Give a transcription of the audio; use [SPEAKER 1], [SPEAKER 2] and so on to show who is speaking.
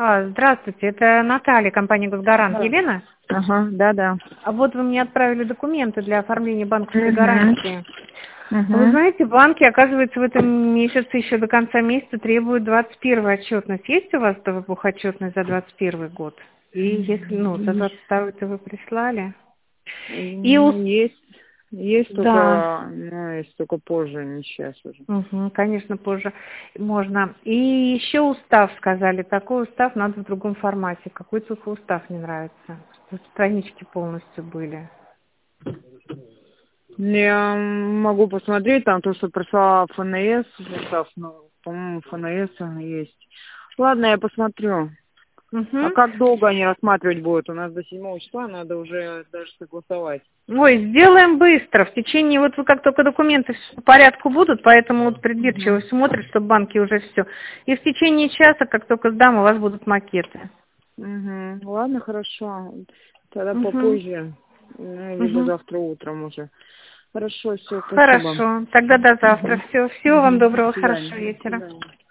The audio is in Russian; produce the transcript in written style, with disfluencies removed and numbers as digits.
[SPEAKER 1] Здравствуйте, это Наталья, компания «Госгарант».
[SPEAKER 2] Да.
[SPEAKER 1] Елена?
[SPEAKER 2] Ага, да.
[SPEAKER 1] А вот вы мне отправили документы для оформления банковской гарантии. Вы
[SPEAKER 2] Угу.
[SPEAKER 1] знаете, банки, оказывается, в этом месяце, еще до конца месяца, требуют 21-ю отчетность. Есть у вас отчетность за 21 год? И если, за 22-й вы прислали? И
[SPEAKER 2] Есть
[SPEAKER 1] Да,
[SPEAKER 2] только, есть только позже, не сейчас уже.
[SPEAKER 1] конечно, позже можно. И еще устав сказали. Такой устав надо в другом формате. Какой только устав не нравится. Чтобы странички полностью были.
[SPEAKER 2] Я могу посмотреть, там то, что прислала ФНС, по-моему, ФНС есть. Ладно, я посмотрю. А
[SPEAKER 1] Угу.
[SPEAKER 2] как долго они рассматривать будут? У нас до 7 числа надо уже даже согласовать.
[SPEAKER 1] Ой, сделаем быстро. В течение, вот вы как только документы по порядку будут, поэтому вот придирчиво
[SPEAKER 2] Угу.
[SPEAKER 1] смотрят, чтобы банки уже все. И в течение часа, как только сдам, у вас будут макеты.
[SPEAKER 2] Угу. Ладно, хорошо. Тогда
[SPEAKER 1] Угу.
[SPEAKER 2] попозже. Либо
[SPEAKER 1] Угу.
[SPEAKER 2] завтра утром уже. Хорошо, все, спасибо.
[SPEAKER 1] Хорошо. Тогда до завтра.
[SPEAKER 2] Угу.
[SPEAKER 1] Все. Всего вам
[SPEAKER 2] Угу. До
[SPEAKER 1] доброго.
[SPEAKER 2] свидания.
[SPEAKER 1] Хорошего
[SPEAKER 2] До
[SPEAKER 1] вечера.
[SPEAKER 2] свидания.